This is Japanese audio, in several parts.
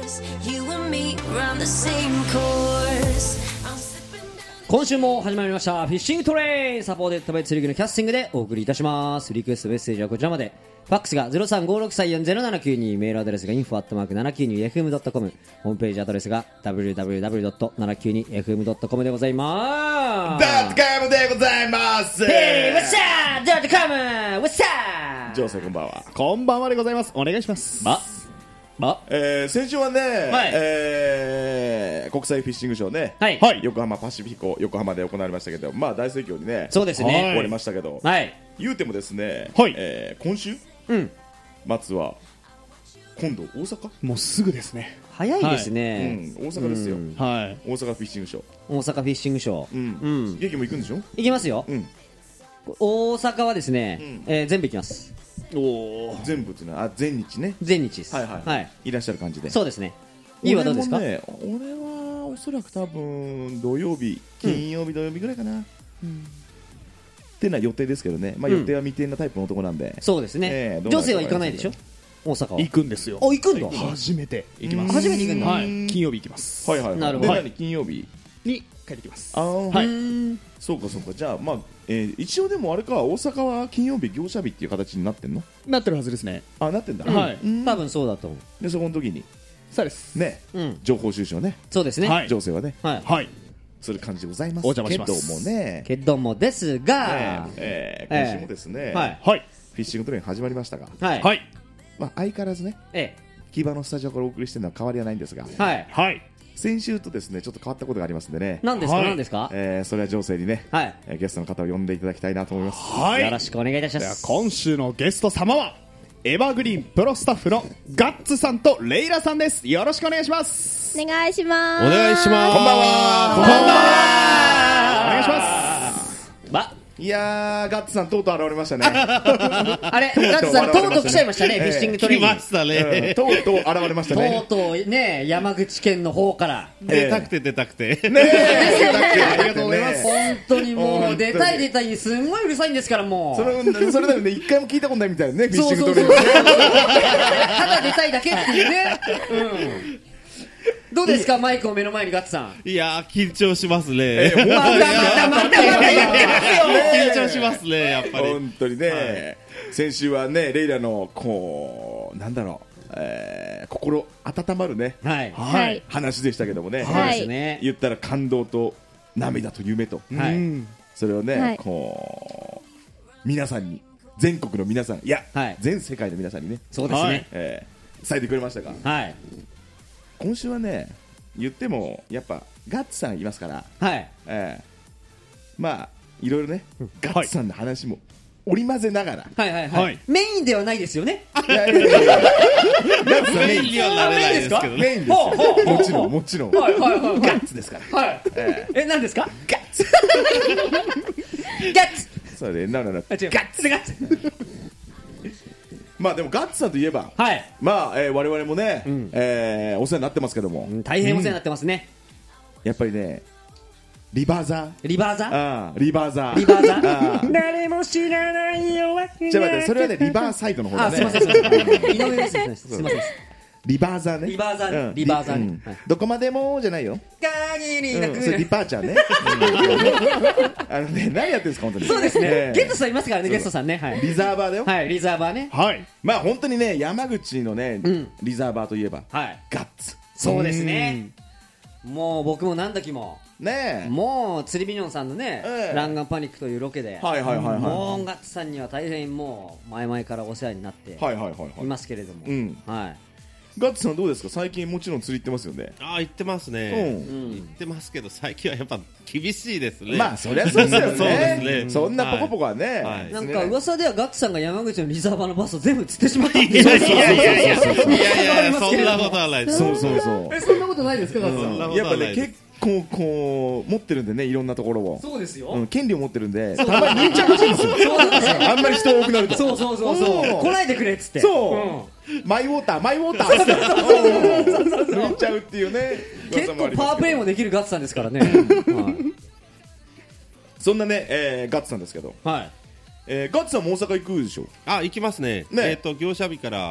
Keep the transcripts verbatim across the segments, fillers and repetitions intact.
今週も始まりましたフィッシングトレインサポーテッドバイ釣り具のキャスティングでお送りいたします。リクエストメッセージはこちらまで。ファックスが ゼロさんごろくさんよんゼロななきゅうに、メールアドレスが インフォ アットマークななきゅうにエフエムドットコム、 ホームページアドレスが ダブリューダブリューダブリュードットななきゅうにエフエムドットコム でございます。 ドットコムでございます。 ヘイ、ワッシャードットコム、ワッシャー。 ジョーセイこんばんは。 こんばんはでございます。お願いします。 ばばえー、先週はね、 はいえー、国際フィッシングショーね、 はいはい横浜パシフィコ横浜で行われましたけど、まあ大盛況にね、 そうですね、 終わりましたけど、 はい言うてもですね、 はいえー、今週うん末は今度大阪、 もうすぐですね。 早いですうね、 ん、大阪ですよ、 うんはい。 大阪フィッシングショー、 大阪フィッシングショー、 うんうん劇も行くんでしょ、 行きますよ、 うん、 大阪はですね、 うんえー全部行きます。 おお。 全部っていうのはあ全日ね、 全日です。 はいはい、 はい、 いらっしゃる感じで、 そうですね。いいはどうですか？ 俺もね、俺はおそらく多分土曜日、金曜日、土曜日ぐらいかな、っていうのは予定ですけどね、まあ、 うん予定は未定なタイプの男なんで、 そうですね。 ええどうなるか女性は行かないでしょ？大阪は。 行くんですよ。 あ、行くんだ。 初めて行きます。 初めて行くんだ。 はい。金曜日行きます。 はいはいはい、 なるほどで何金曜日、 に帰ってきます。 あー、 はいうーんそうかそうか、じゃあ、まあえー一応でもあれか、大阪は金曜日、業者日っていう形になってんの？ なってるはずですね。 あ、なってんだ、 はいうん多分そうだと思でそこの時にそうです。 ね、 う。うん。 情報収集をね、 そうですね。 はい情勢はね、 はい。 はい。 する感じでございますお邪魔しますけどもね、 けどもですねが、 えーええ今週もですね、 はい。 はい。 フィッシングトレイン始まりましたが、 はい。 はい。 まあ、相変わらずね、 え木場のスタジオからお送りしてるのは変わりはないんですが、 え。はい。 はい。 先週とですねちょっと変わったことがありますんでね、 何ですか？ はい何ですか？ えーそれは情勢にね、 はい。 えーゲストの方を呼んでいただきたいなと思います。 はい。 よろしくお願いいたしまではす。 今週のゲスト様はエバーグリーンプロスタッフのガッツさんとレイラさんです。よろしくお願いします。 お願いします。 お願いします。 こんばんは。 こんばんは。お願いします。 ば、 いやーガッツさんとうとう現れましたね。 あれ、ガッツさん、とうとう来ちゃいましたね、 ええフィッシングトレインに。 来ましたうんね。 とうとう現れましたとうね。 とうね、山口県の方から。 出たくて出たくて。 ねえありがとうございます本当にもう、 本当に出たい出たいにすんごいうるさいんですから、もう。 それそれなので一回も聞いたことないみたいなね、フィッシングトレインそうね。 ただ出たいだけっていうね。うん。どうですか、マイクを目の前にガッツさん。 いやー、緊張しますね。 えーまたまたまたまたやってますよ。 緊張しますね、やっぱり。 本当にね、先週はねレイラのこうなんだろう、えー心温まるねはい。 はい。 話でしたけどもね、 はいですね。 言ったら感動と涙と夢と、 はいうんそれをね、 はいこう皆さんに、全国の皆さん、いや、 はい全世界の皆さんにね、 そうですね。 えー伝えてくれましたが、 はい。 今週はね言ってもやっぱガッツさんいますから、 はい。 えーまあいろいろね、ガッツさんの話も織り交ぜながら、 はいはいははいい。メインではないですよね。 いやいやいやいやガッツさんメメインインにはなれないですけどね。 メインですよ、 ほうほうほうもちろんもちろん、 はいはいはいガッツですから、 はい。 ええ、何ですか？ ガッツガッツそうね、なななあ、違う。ガッツガッツまあでもガッツさんといえば、 はい。 まあ、えー我々もね、 んえーお世話になってますけども、 うん大変お世話になってますね。 やっぱりねリバーザリバーザあーリバーザリバーザあー誰も知らないよわけじゃあ待って、それはねリバーサイドの方だあ、 ね。 すいませんすいません。井上です。すいません。すいません。 リバーザーね。 リバーザーねうんリバーザーねうんはいどこまでもじゃないよ。 限りなくうんそれリパーチャーね。うんあのね、何やってるんですか本当に。 そうですねえ。えゲストさんいますからね、ゲストさんね。はい。 リザーバーだよ。 はい、リザーバーね。 はい。 まあ本当にね、山口のねうんリザーバーといえばはい。 ガッツ。 そうですね。もう僕も何時も、 ねえ。 もう釣りビニョンさんのねええ、 ランガンパニックというロケで、 はいはいはいはい。 もうガッツさんには大変もう前々からお世話になってはいはいはいはいいますけれども、 うんはい。 ガッツさんどうですか最近もちろん釣り行ってますよね。 ああ、行ってますうね。 ん。 行ってますけど、最近はやっぱ厳しいですね。 まあそりゃそうですよね。 そうですねそんなポコポコはね。 はいなんか噂ではガッツさんが山口のリザーバーのバスを全部釣ってしまったっていやいやいやいやいやいやいそうそうそうやいや、そんなことはないです。 そうそうそう。 え、そんなことないですか、ガッツさん。 そんなことやっぱねはないです結構こう持ってるんでねいろんなところを、 そうですよ。 うん、権利を持ってるんでたまに抜いちゃうらしいんですよ。あんまり人多くなると。 そうそうそうそう。 うん来ないでくれっつって。 そう、マイウォーターマイウォーターってうん抜いちゃうっていうね。 結構パワープレイもできるガッツさんですからね。 そんなね、えーガッツさんですけど、 はい。 えーガッツさんも大阪行くでしょ。 あ、行きますね。 ねえっと、業者日から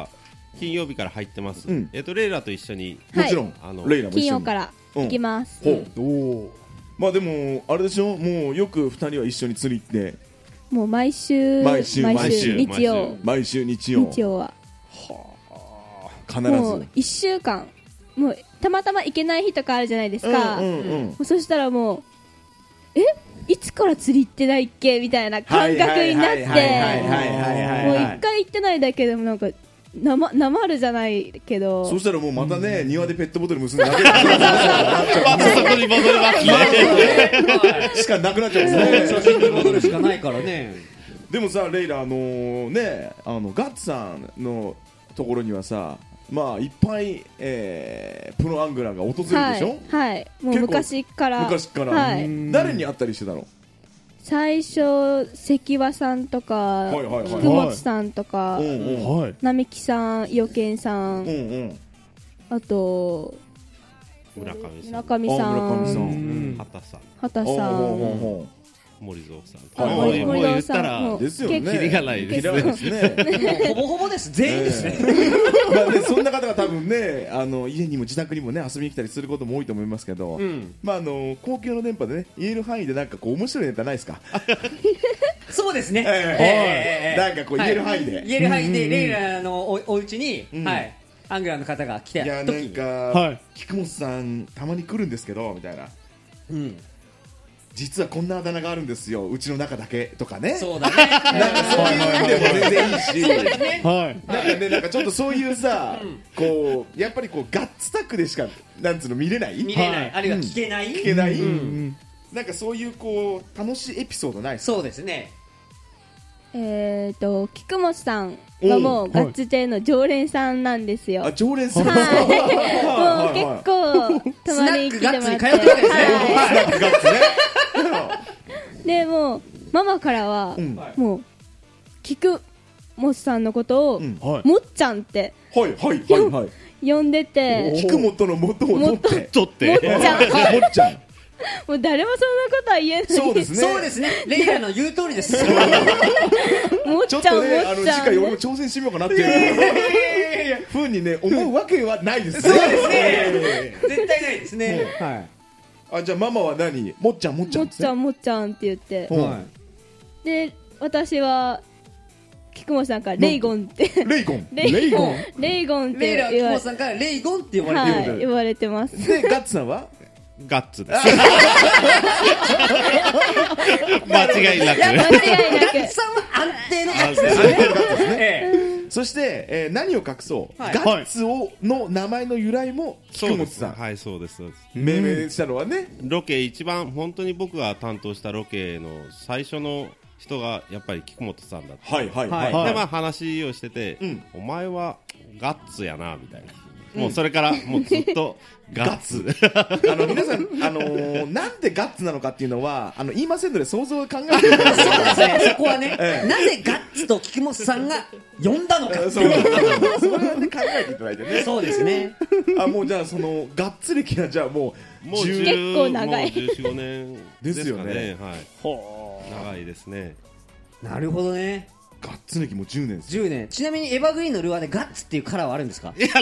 金曜日から入ってます、 うんえっとレイラと一緒にもちろん、 あのレイラも一緒に金曜から行きます。 ほうおおまあでもあれでしょ、もうよくふたりは一緒に釣り行ってもう毎週毎週毎週日曜毎週日曜日曜は必もうずいっしゅうかんもうたまたま行けない日とかあるじゃないですか。 うんうんうんもうそしたらもうえいつから釣り行ってないっけみたいな感覚になってもうはいはいはいはいはい一回行ってないだけでもなんかなまなまるじゃないけどそしたらもうまたね、庭でペットボトル結んで投げるまたそこに戻りますねしかなくなっちゃうんですね初心に戻るしかないからね。 でもさレイラあのーねあのガッツさんのところにはさまあいっぱい、えー、プロアングラーが訪れるでしょ、 はい、はい、もう結構昔から昔から、 はい、 誰に会ったりしてたの？ 最初関和さんとか、 いはいはい菊本さんとか、 うんうんはい並木さん、伊予健さん、 うんうんあと村上さん村上さあ村上さん、 ん畑さん畑さほうほうほうん、 ほ森蔵さんあはい森森もう言堂さんったらもうですよねキリがないですねキリがないですねほぼほぼです。全員ですね。 まあね、そんな方が多分ねあの家にも自宅にもね遊びに来たりすることも多いと思いますけど、 うん。 まああの公共の電波でね言える範囲でなんかこう面白いネタないですか？ そうですね。 ええええなんかこう言える範囲ではい言える範囲で、レイラのおお家に、 うんはい、アングラーの方が来たいやなん時に、 か、 はい菊本さんたまに来るんですけどみたいなうん、 実はこんなあだ名があるんですようちの中だけとかねそうだね。 なんかそういう意味でも全然いいしそうですね。 はいなんかねなんかちょっとそういうさ、こうやっぱりこうガッツタックでしかなんつうの見れない見れない、 はいあるいは聞けない。 聞けない、 うんなんかそういうこう楽しいエピソードないですか？ そうですね。 えーと菊本さんはもうガッツ亭の常連さんなんですよ。 あ常連さんはい、もう結構たまに来てもらって、 スナックガッツに通ってるわけですねはスナックガッツねい、でもうママからは、 うんもう菊本さんのことを、 うんはいもっちゃんってはいはいはいはい呼んでて、 菊本の元を取って取ってもっちゃん、 もっちゃんもう誰もそんなことは言えない。 そうですねそうですね。レイラの言う通りです。 もっちょっちゃん、もとねあのっちゃん。 次回俺も挑戦してみようかなっていうふうにね思うわけはないですねそうですね。絶対ないですね。はあじゃあママは何もっちゃんもっちゃんもっちゃん、もっちゃんって言ってい。。はで、私は、菊本さんからレイゴンって、 レイコンレイレイゴンレイゴンっい。レイラはて言われキモさんからレイゴンって呼ばれてる。 はい、言われてます。 でガッツさんはガッツです間違いなく間違いなガッツさんは安定のガッツですよね。ええそして、えー何を隠そう、 はいガッツをの名前の由来もそうです菊本さん、 はいそうですそうです命名したのはね、 ロケ一番本当に僕が担当したロケの最初の人がやっぱり菊本さんだった、 はいはいはい、 はいでまあ話をしてて、 うんお前はガッツやなみたいな、もうそれからもうずっとガッツあの皆さん、あのーなんでガッツなのかっていうのはあの言いませんので想像を考えてくださいそうですね。そこはね、 ええなぜガッツと菊本さんが呼んだのかってそういう。 それはね考えていただいてねそうですね。 あもうじゃあそのガッツ歴はじゃあもうもうじゅう結構長いもうじゅうよん、ごねんですかねですよねはい、長いですねなるほどね。 ガッツ歴もじゅうねんですじゅうねん。ちなみにエバーグリーンのルアーでガッツっていうカラーはあるんですか？ いや何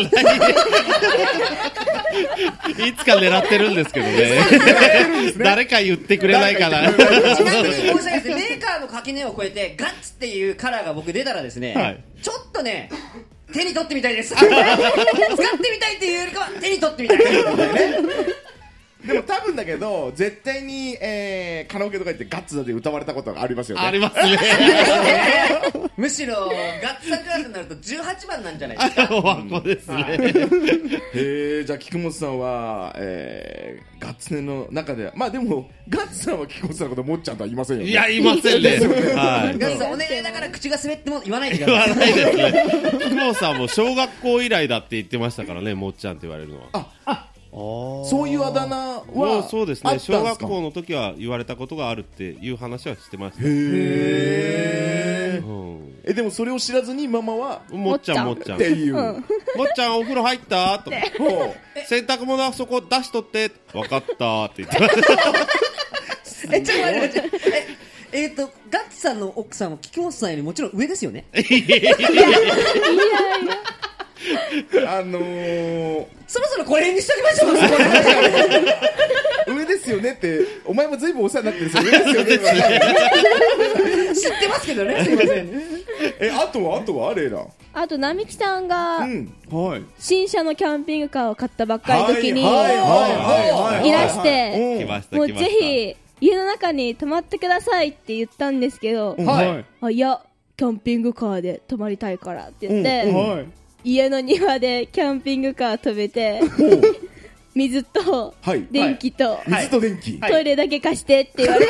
いつか狙ってるんですけどね誰か言ってくれないかなちなみに申し訳ないです。メーカーの垣根を越えてガッツっていうカラーが僕出たらですね、 はいちょっとね手に取ってみたいです使ってみたいっていうよりかは手に取ってみたいでも多分だけど絶対に、えーカラオケとか行ってガッツだって歌われたことがありますよねありますねむしろガッツさんクラスになるとじゅうはちばんなんじゃないですか。 おわこですねへえじゃあ菊本さんは、えー、ガッツネの中ではまあでもガッツさんは菊本さんのこともっちゃんとは言いませんよねいやいませんねはいガッツさんお願いだから口が滑っても言わないでく言ださい。 わないですね菊本さんも小学校以来だって言ってましたからねもっちゃんって言われるのはそういうあだ名もはうそうですねあったんすか小学校の時は言われたことがあるっていう話はしてましたへえうんえでもそれを知らずにママはもっちゃんもっちゃんっていう、 うんもっちゃんお風呂入ったとかほ洗濯物はそこ出しとって分かったって言ってましたえ、ちょっと待って待って。え、えーと、ガッツさんの奥さんは菊本さんよりもちろん上ですよね。 いやいや、 あのー、 そろそろこれにしときましょう。そこの話はね上ですよねってお前もずいぶんお世話になってるんですよ。上ですよね知ってますけどね。すいません。 え、あとはあとはレイラ。 あと並木さんがうんはい。 新車のキャンピングカーを買ったばっかりの時にいはいはいはいはいらして来ましたもう来ました。 ぜひ家の中に泊まってくださいって言ったんですけど、 うんはい。 あいやキャンピングカーで泊まりたいからって言って、 うんはい。 家の庭でキャンピングカー止めて水とはい電気と水と電気、 トイレだけ貸してって言われて、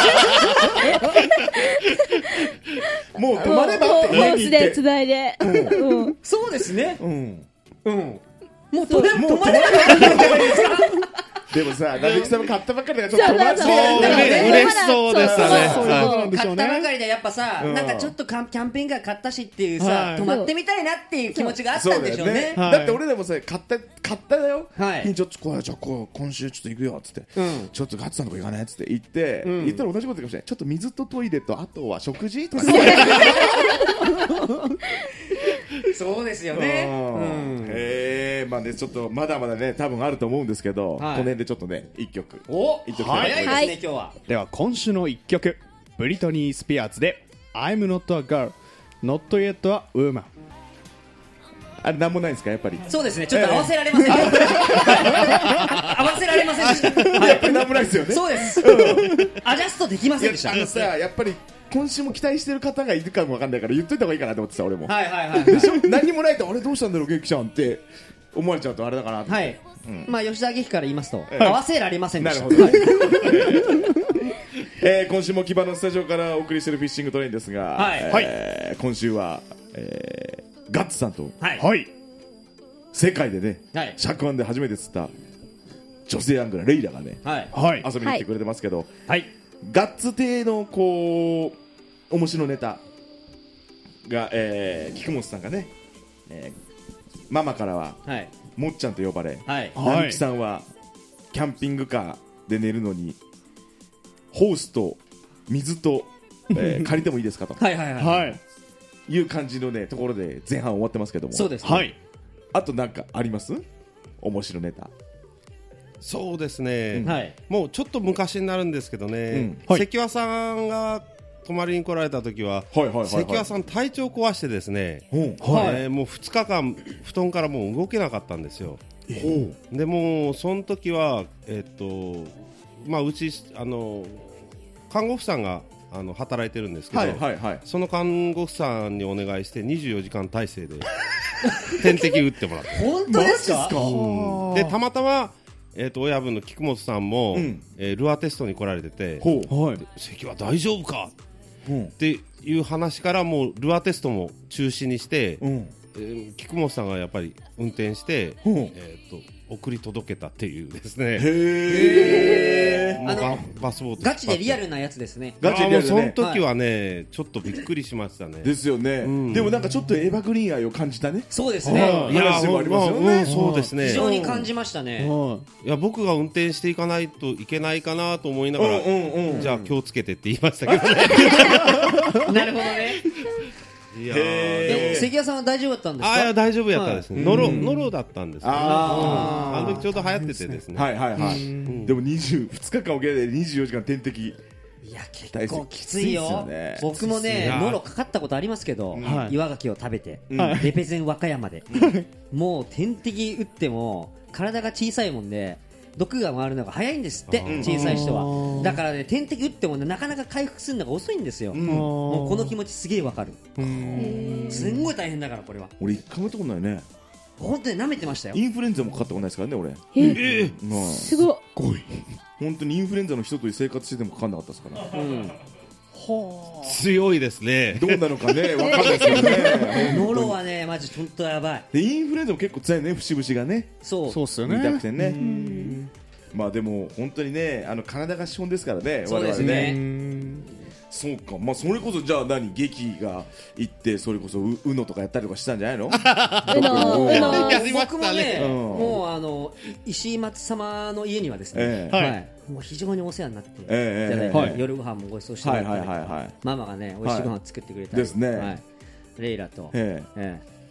もう泊まればホって家ースでに行ってつないで、うんそうですね。 うんうん。もう止めもう止まれなかったんじゃないですか。 でもさ、なべきさんも買ったばっかりだからちょっと友達そうでやりたいそうね。 嬉しそうでしたねそうそうそうそうなんでしょ買ったうね。 ばかりでやっぱさ、 うんなんかちょっとキャンキャンピングカー買ったしっていうさ、 はい泊まってみたいなっていう気持ちがあったんでしょうね。 はいだって俺らもさ、買った買っただよ。 はいちょっとこうじゃあこう今週ちょっと行くよっつって、 うんちょっとガッツさんのとこ行かないっつって言って、 ん言ったら同じことかもしれない。ちょっと水とトイレとあとは食事とか。 そうですよね。うん。 へえ、まあね、ちょっとまだまだね、多分あると思うんですけど、 はいこの辺でちょっとね、一曲。 お一曲早いですね、 はい今日は。 では今週の一曲、ブリトニー・スピアーズで I'm not a girl, not yet a woman。 あれなんもないんですかやっぱり。 そうですね、ちょっと合わせられません。合わせられませんでした。 やっぱりなんもないですよね。 そうです。アジャストできませんでした。 あのさ、やっぱり今週も期待してる方がいるかもわかんないから言っといた方がいいかなと思ってさ、俺も。 はいはいはい。 でしょ何にもないと、あれどうしたんだろう、元気ちゃんって思われちゃうとあれだから。 はい。まあ吉田劇から言いますと、 え合わせられませんでした。 なるほどね。えー今週も木場のスタジオからお送りしているフィッシングトレインですが、 はいえー今週は、えーガッツさんとはい。 はい。 世界でね、 はい尺腕で初めて釣った女性アングラレイラがね、 はい。 はい。 遊びに来てくれてますけど、 はい。 ガッツ亭のこう面白ネタが、えー、菊本さんがね、えーママからははい。 もっちゃんと呼ばれ、 はい。 はいなみきさんはキャンピングカーで寝るのにホースと水と、えー借りてもいいですかとはいはいはい。 はい。 いう感じのねところで前半終わってますけども、 そうですね。 はい。 あとなんかあります面白ネタ。 そうですね、 はい。 もうちょっと昔になるんですけどね、 うんはい関和さんが泊まりに来られた時は、 はいはいはいはい関和さん体調壊してですね、 うんはいえーもうふつかかん布団からもう動けなかったんですよ。 ほでもうその時はえっとまあうちあの看護婦さんがあの働いてるんですけど、 うはいはいはい。 その看護婦さんにお願いしてにじゅうよじかん体制で点滴打ってもらって、 本当ですか？ でたまたまえっと親分の菊本さんも、 うんえールアーテストに来られてて、 ほう。 はい。 関は大丈夫かうんっていう話からもうルアーテストも中止にして、 うんえー菊本さんがやっぱり運転して、 うんえー、と送り届けたっていうですね、 へーもうバあのバスボートガチでリアルルなやつですね。 ガチでリアルだねその時はね、ちょっとびっくりしましたね。 ですよね、 んでもなんかちょっとエヴァグリーン愛を感じたね。 そうですはね。 いや話でもありますよねまあうんそうですね。 非常に感じましたね。 いや僕が運転していかないといけないかなと思いながら、 うんうんうんじゃあ気をつけてって言いましたけどね。 なるほどね。 いやでもー関谷さんは大丈夫だったんですか？ あいや大丈夫やったですね。ノロノロだったんですよ。 ああの時ちょうど流行っててですね。 はいはいはい。でもにじゅう、ふつかかんおけでにじゅうよじかん点滴。 いや結構きついよきついっすよね僕もねきついなノロかかったことありますけど、 はい岩牡蠣を食べて、 はいレペゼン和歌山で、もう点滴打っても体が小さいもんで毒が回るのが早いんですって、小さい人は。だからね点滴打っても、ね、なかなか回復するのが遅いんですよ、もうこの気持ちすげえわかる。すんごい大変だからこれは俺一回もやったことないね。 本当に舐めてましたよ。 インフルエンザもかかったことないですからね、俺。 えまあすごっ。 本当にインフルエンザの人と生活しててもかかんなかったですから。 うん強いですね。 どうなのかね、わかんないですけどね。 ノロはねマジ本当やばい。 でインフルエンザも結構辛いね、節々がね。 そうそうっすよね。 見たくてね。まあでも本当にね、あの体が資本ですからね、 そうですね我々そうか、まあそれこそじゃあ何、劇が行ってそれこそう ウノとかやったりとかしたんじゃないの？ うのうのやりましたね僕もね、 うんもうあの石井松様の家にはですね、 ええはいはいもう非常にお世話になっていただいて、 ええええはい夜ご飯もご馳走してもらったりとか、 はいはいはいはいママがね美味しいご飯を作ってくれたり、 ですねはい、レイラと、 えええ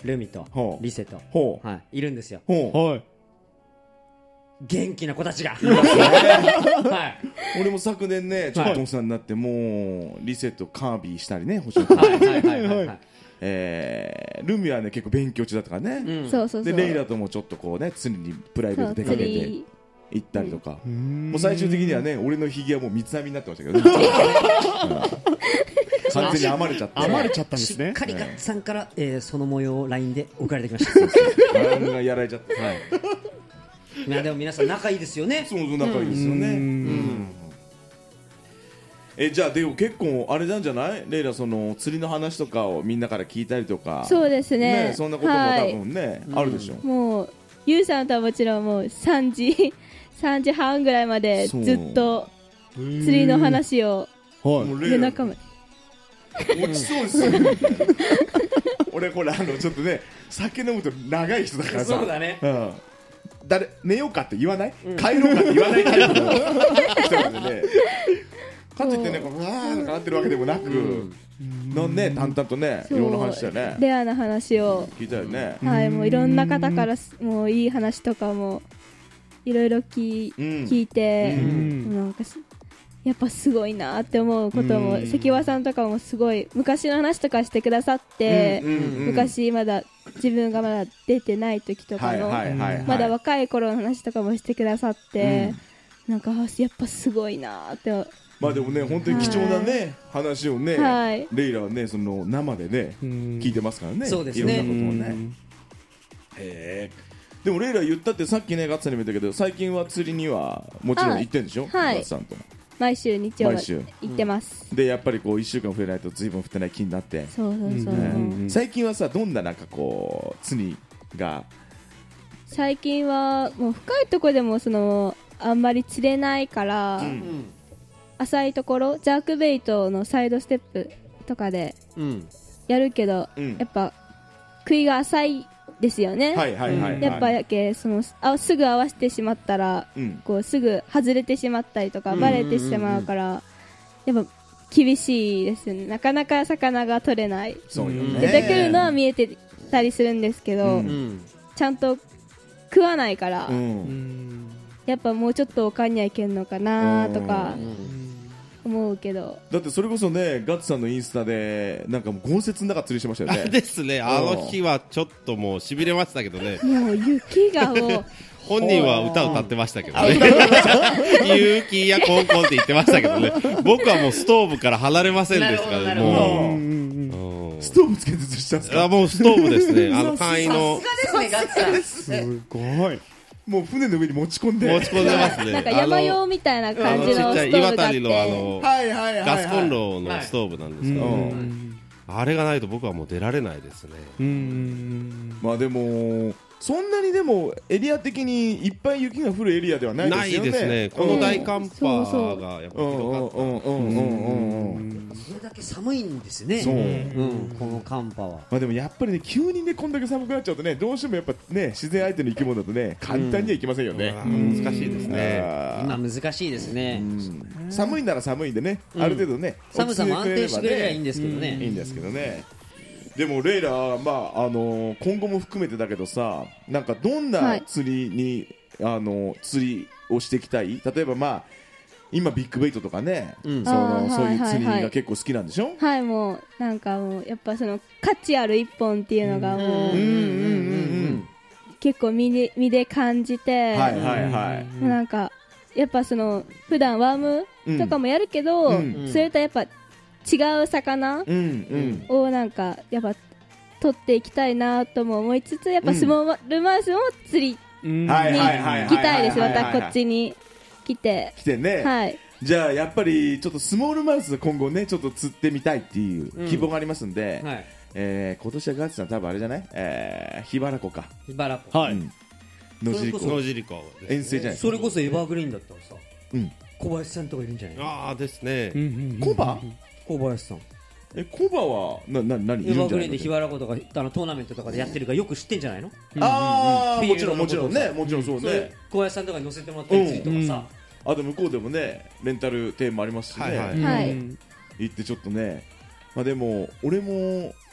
ルミとほうリセと、 ほうはい、いるんですよ。 ほうはい。 元気な子たちが。はい。 俺も昨年ねちょっとお世話になってもうリセとカービィしたりね星野はいはいはいはいはい。 えールミはね結構勉強中だったからね、 うんそうそうそう。 でレイラともちょっとこうね釣りにプライベート出かそうけて釣り行ったりとか、 ももう最終的にはね俺のひげはもう三つ編みになってましたけどね、うん完全に編まれちゃって編まれちゃったんですねしっかりガッツさんから、えーその模様を ライン で送られてきました。 あれがやられちゃって、はい、 いやでも皆さん仲いいですよね。 そうそう仲いいですよね、 うんうんえじゃあでも結構あれなんじゃないレイラその釣りの話とかをみんなから聞いたりとかそうですね。 そんなことも多分ね、 はいあるでしょ、 もうゆうさんとはもちろんもうさんじさんじはんぐらいまでずっと釣りの話をはい。 もうレイラ夜中まで。 落ちそうですよ俺これあのちょっとね酒飲むと長い人だからさそうだね。 うん、誰寝ようかって言わない、帰ろうかって言わないタイプの人なんでねかといってねこううわーとかなってるわけでもなく、のね淡々とねいそうろんな話だよねレアな話を、 聞いたよね、 はい、もういろんな方からすもういい話とかもいろいろ聞,、 うん聞いて、 うんもうなんかすやっぱすごいなって思うことも、 うん関和さんとかもすごい昔の話とかしてくださって、 うんうんうん昔まだ自分がまだ出てない時とかはいの、 はいはいはいまだ若い頃の話とかもしてくださって、なんかあやっぱすごいなってまあでもね本当に貴重なね話をね、 はいレイラはねその生でね聞いてますからね、 そうですねいろんなことをね、へえでもレイラ言ったってさっきねガッツさんにも言ったけど最近は釣りにはもちろん行ってんでしょ、 はいガッツさんと毎週日曜まで毎週行ってます、 でやっぱりこういっしゅうかん触れないと随分降ってない気になって、 そうそうそう、 ね最近はさどんななんかこう釣りが最近はもう深いところでもそのあんまり釣れないから、 うん浅いところジャークベイトのサイドステップとかでうん。 やるけど、 うんやっぱ杭が浅いですよね、 はいはいはいはいやっぱやけそのあすぐ合わせてしまったらうんこうすぐ外れてしまったりとかうんバレてしまうから、やっぱ厳しいですよね。なかなか魚が取れない、 そうよね出てくるのは見えてたりするんですけど、 うんうん。 ちゃんと食わないから、 うんやっぱもうちょっとおかんにはいけんのかなとか思うけど、 だってそれこそねガッツさんのインスタでなんかもう豪雪の中釣りしてましたよねですね、あの日はちょっともうしびれましたけどね、 もう雪がもう本人は歌歌ってましたけどね、雪やコンコンって言ってましたけどね、僕はもうストーブから離れませんでしたからなね、 るほどなるほどもう。うんストーブつけて釣りしたんですかあもうストーブですね、あの簡易のですね、ガッツさん。 すごい。 もう船の上に持ち込んで持ち込んでますね。 なんか山用みたいなあ感のちっちゃいじのストーブ岩谷があって、 のあのはいはいはいはいガスコンロのストーブなんですけど、 うんあれがないと僕はもう出られないですね。 うん。 まあでもそんなにでもエリア的にいっぱい雪が降るエリアではないですよねないですね、この大寒波がやっぱうん広がった。 うんうんうんうんうんそれだけ寒いんですね。 そううん、この寒波は。 まあでもやっぱりね急にねこんだけ寒くなっちゃうとねどうしてもやっぱね自然相手の生き物だとね簡単にはいきませんよね、 うん難しいですね。 あー今難しいですね。 うん寒いなら寒いんでね、 うんある程度ね寒さも安定してくれりゃいいんでですけどね。 いいんですけどね、でもレイラ、まああのー今後も含めてだけどさなんかどんはない釣りに、あのー釣りをしていきたい例えばまあ今ビッグベイトとかね、 うんそのあーそういう釣りはいはいはいが結構好きなんでしょ、 はい、もうなんかもうやっぱその価値ある一本っていうのがもう、 うんうんうんうん結構身で身で感じて、 はいはいはいもうなんかやっぱその普段ワームとかもやるけど、 うんそれとやっぱ違う魚うんうんをなんかやっぱ取っていきたいなとも思いつつ、やっぱスモールマウスも釣りにはいはいはいはい行きたいです、まはいはいはいたこっちに来て、 来てね、 はい、 じゃあやっぱりちょっとスモールマウス今後ねちょっと釣ってみたいっていう希望がありますんで、 はい。 えー今年はガッツさん多分あれじゃない、えー、桧原湖か、 ヒバラ湖。 はい。 うん、野尻湖野尻湖ですね遠征じゃないそれこそエバーグリーンだったらさ、 うん小林さんとかいるんじゃないの？ ああですね、 コバ小林さん。 えコバはなな何いエバーるんじゃないのグリーンでヒバラ湖とかあのトーナメントとかでやってるからよく知ってんじゃないの？ ああうんもちろんもちろんねもちろんそうそれね小林さんとかに乗せてもらったりとかさ、 あと向こうでもねレンタルテーマありますしね、 はいはいはい行ってちょっとねまあでも俺も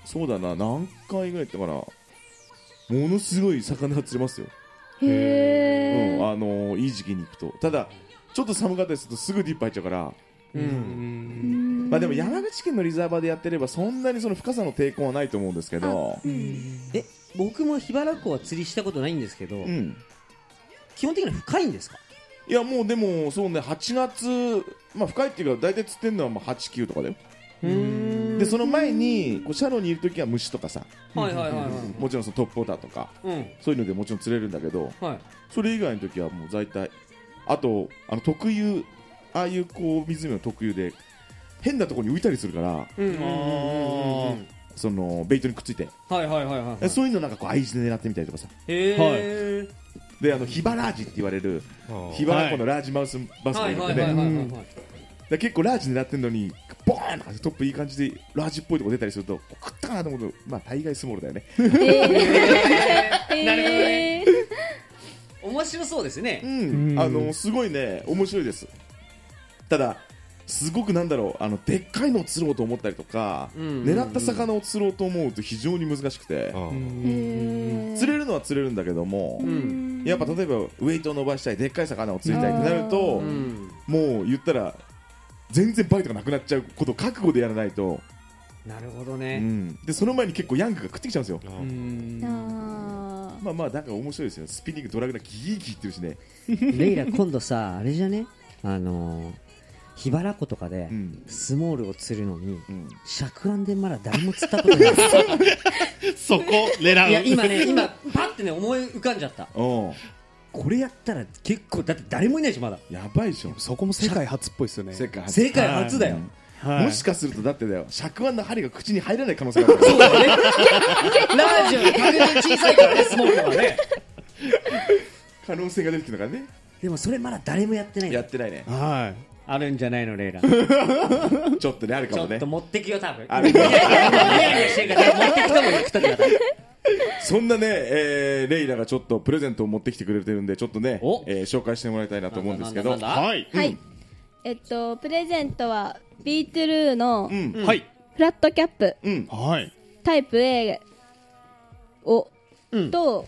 そうだな、何回ぐらいやったかな、ものすごい魚が釣れますよ、 へー。 うん、あのいい時期に行くと。ただちょっと寒かったりするとすぐディップ入っちゃうから、 うんまあ、でも山口県のリザーバーでやってればそんなにその深さの抵抗はないと思うんですけど、 え僕も桧原湖は釣りしたことないんですけど、 うん、 基本的には深いんですか？ いやもうでもそうね、はちがつ、まあ、深いっていうか大体釣ってるのはまあはち、きゅうとかだよ。 うーんでその前にこうシャロにいるときは虫とかさ、 はいはいはいはいもちろんそのトップウォーターとかうんそういうのでもちろん釣れるんだけど、 はいそれ以外の時はもう大体、あとあの特有、ああいうこう湖の特有で変なところに浮いたりするから、 うんうんうんうんうんそのベイトにくっついて、 はいはいはいはいえそういうのなんかこう愛知で狙ってみたりとかさ、 へーであのヒバラージって言われるあーヒバラ湖のラージマウスバスがはいいるんでね、 はいはいはいはいで結構ラージ狙ってるのにボーンとかトップいい感じでラージっぽいとこ出たりすると食ったかなと思うと、まあ大概スモールだよね。 へー。 なるほどへー。 面白そうですねう。 うんん、あのすごいね面白いです。ただすごくなんだろう、あのでっかいのを釣ろうと思ったりとか、 うんうんうん狙った魚を釣ろうと思うと非常に難しくて、 あーへー。 釣れるのは釣れるんだけども、 うんやっぱ例えばウェイトを伸ばしたい、でっかい魚を釣りたいってなると、 うんもう言ったら全然バイトがなくなっちゃうことを覚悟でやらないと、 なるほどうね。 ん、でその前に結構ヤングが食ってきちゃうんですよ。 あうーあまあまあなんか面白いですよ。スピニングドラグナギーギーってるしね。 レイラ今度さあれじゃね、あのー桧原湖とかでうんスモールを釣るのにうん、 尺眼でまだ誰も釣ったことないそこ狙う。 いや今ね今パッてね思い浮かんじゃった。 おこれやったら結構だって誰もいないしまだやばいでしょ。 そこも世界初っぽいですよね。 世界初世界初だよ。 はいもしかするとだってだよ、尺腕の針が口に入らない可能性がある。 そうだよね。ラージより格段に小さいからねスモールはね。 可能性が出てきたからね。 でもそれまだ誰もやってないのやってないね。 はあるんじゃないのレイラ。 ちょっとねあるかもねちょっと。持ってきよ多分。 あるいやいやいやいやしてるから持ってきたもん食ったってから。 そんなね、えーレイラがちょっとプレゼントを持ってきてくれてるんで、ちょっとねお、 えー紹介してもらいたいなと思うんですけど。 なんだなんだなんだはい。 ー。はい。えっと、プレゼントは、ビートルーのうん、 うんはい。 フラットキャップうん、 はい。 タイプ A を、 うんと、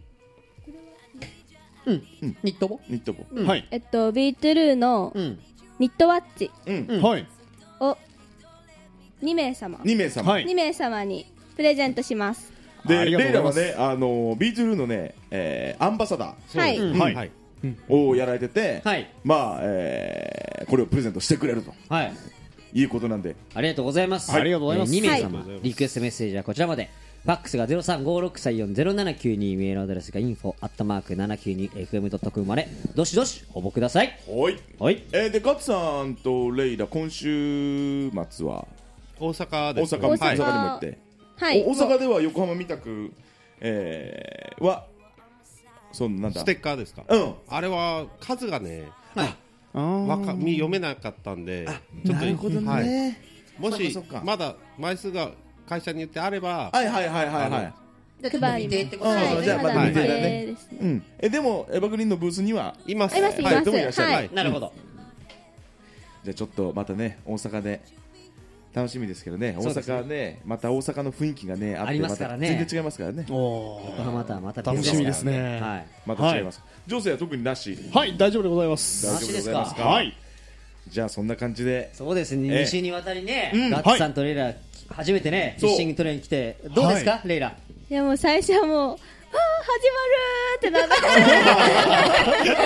うんニット帽。 ニット帽。 うんはい。 えっと、ビートルーのうんニットワッチうん、 うんはい。 をに名様、 に名様。 はいに名様にプレゼントします。 で、 ありがとレイうございますラはね、あのビートルーのね、えーアンバサダはい。 うんはいはい。 ーをやられてて、 はいまあ、えーこれをプレゼントしてくれるとはい。 いうことなんで、 ありがとうございます。 はいありがとうございますえーに名はい様、リクエストメッセージはこちらまで。ファックスがゼロさんごろくさんよんゼロななきゅうに、メールアドレスが インフォ アットマークななきゅうにエフエムドットコム まで、どしどし応募ください。 はい。 はい。 えーで、ガッツさんとレイラ、今週末は大阪大です。 阪、大阪大阪にも行って、 はい。 お大阪では横浜みたく、えーは、そのなんだステッカーですか。 うん。 あれは数がね、 はい。 あわかみ読めなかったんで、ちょっとなるほどね。 はいもしそっかそっかまだ枚数が会社に言ってあれば、 はいはいはいはいはい。 配ります。 未定ってことはい。 そうじゃあまだ未まだ未定だ定ねですね。 うん。え、でも、エバグリーンのブースには、 います。 いますいますはいどうもいらっしゃるはいなるほど。 じゃあちょっとまたね、大阪で、楽しみですけどね、大そうですね阪ね、また大阪の雰囲気がね、あって、 ありますからねまた全然違いますからね。 お横浜とはまた楽しみですね。 はい。 また違います。情勢は特になし。 はい、大丈夫でございます。 大丈夫でございますか。 はい。 じゃあそんな感じで、 そうですね、 ええに週にわたりね、 うんガッツさんとレイラ、初めてね、フそうィッシングトレイン来て、どうですか、レイラ。 いやもう最初はもう、はあ、始まるーって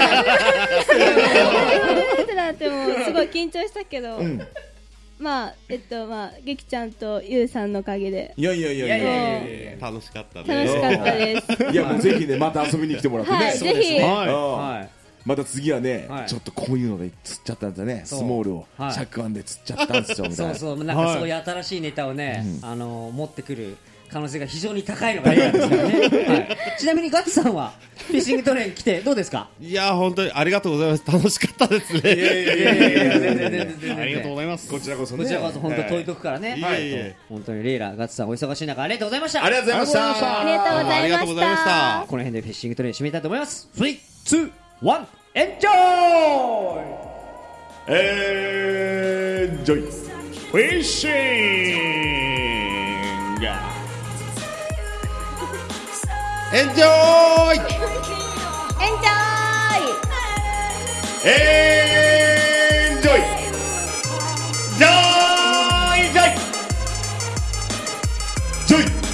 なって、ってなってもうすごい緊張したけど、 うん。 まあ、えっとまあ、げきちゃんとゆうさんのおかげでいやいやいやいやいやいやいや楽しかった楽ね。 しかったです。 いやもうぜひね、また遊びに来てもらってね。 はい、 そうですねぜひ、 はうんはい。 また次はね、 はいちょっとこういうので釣っちゃったんだね、 そうスモールを、 はい尺腕で釣っちゃったんですよみたいな。 そうそう、なんかそういう新しいネタをね、あの持ってくる可能性が非常に高いのがレイラですからね。はい。ちなみにガッツさんはフィッシングトレイン来てどうですか。 いや本当にありがとうございます。楽しかったですね。 いやいやいやいやいや全然全然全然。 ありがとうございます。 こちらこそね。 こちらこそ本当遠いとく。 こからね。 いえいえ本当にレイラ、ガッツさんお忙しい中ありがとうございました。 ありがとうございました。 ありがとうございました。 ありがとうございましたこの辺でフィッシングトレイン締めたいと思います。スリー、ツー、ワン、エンジョイ。 エンジョイ。 フィッシングエンジョーイエンジョーイエンジョイジョイジョイジョイ